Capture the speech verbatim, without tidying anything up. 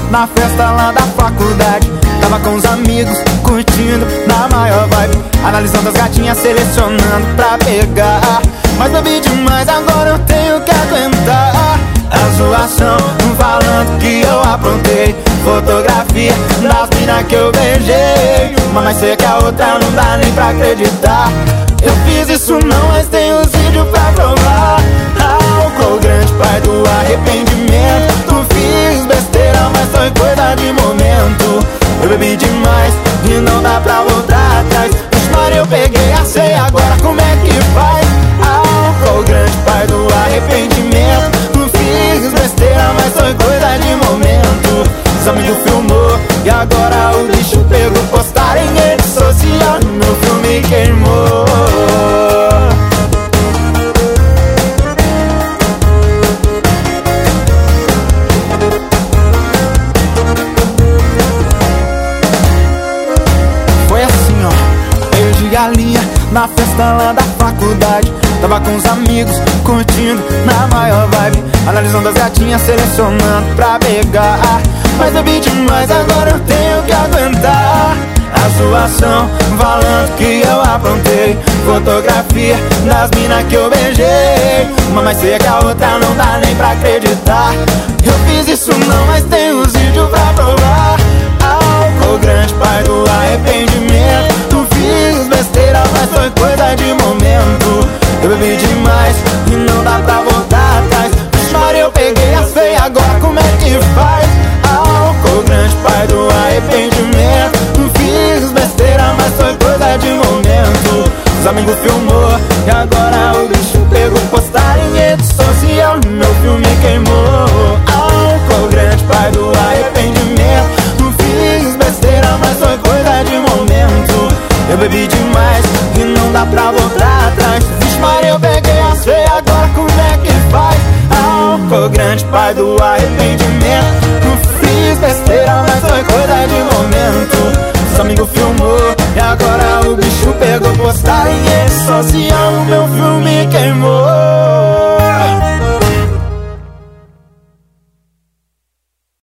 na festa lá da faculdade. Tava com os amigos, curtindo na maior vibe, analisando as gatinhas, selecionando pra pegar. Mas bebi demais, agora eu tenho que aguentar a zoação, falando que eu aprontei. Fotografia das minas que eu beijei, uma mais seca que a outra, não dá nem pra acreditar. Eu fiz isso não, mas tenho os vídeos pra provar. Álcool grande, pai do arrependimento. Tu fiz besteira, mas foi coisa de momento. Eu bebi demais e não dá pra voltar atrás. Vixe Maria, eu peguei a ceia, agora como é que faz? Álcool grande, pai do arrependimento. Tu fiz besteira, mas foi coisa de momento. Os amigos filmou e agora o bicho pegou. Postar em rede social, meu filme queimou. Foi assim, ó, meio de galinha na festa lá da faculdade. Tava com os amigos, curtindo na maior vibe, analisando as gatinhas, selecionando pra pegar. Mas bebi demais, agora eu tenho que aguentar a zoação, falando que eu aprontei. Fotografia das minas que eu beijei, uma mais seca que a outra, não dá nem pra acreditar. Eu fiz isso não, mas tenho os vídeos pra provar. Álcool grande, pai do arrependimento. Tu fiz besteira, mas foi coisa de momento. Eu bebi demais e não dá pra voltar atrás. Vixe Maria, eu peguei a feia, agora como é que faz? Álcool grande, pai do arrependimento. Tu fiz besteira, mas foi coisa de momento. Os amigos filmou e agora o bicho pegou. Postar em rede social, meu filme queimou. Álcool grande, pai do arrependimento. Tu fiz besteira, mas foi coisa de momento. Eu bebi demais e não dá pra voltar atrás. Vixe Maria, eu peguei as feias, agora como é que faz? Álcool grande, pai do arrependimento. Tu fiz besteira, mas foi coisa de momento. Os amigos filmou e agora o bicho pegou. Postar em rede social, meu filme queimou.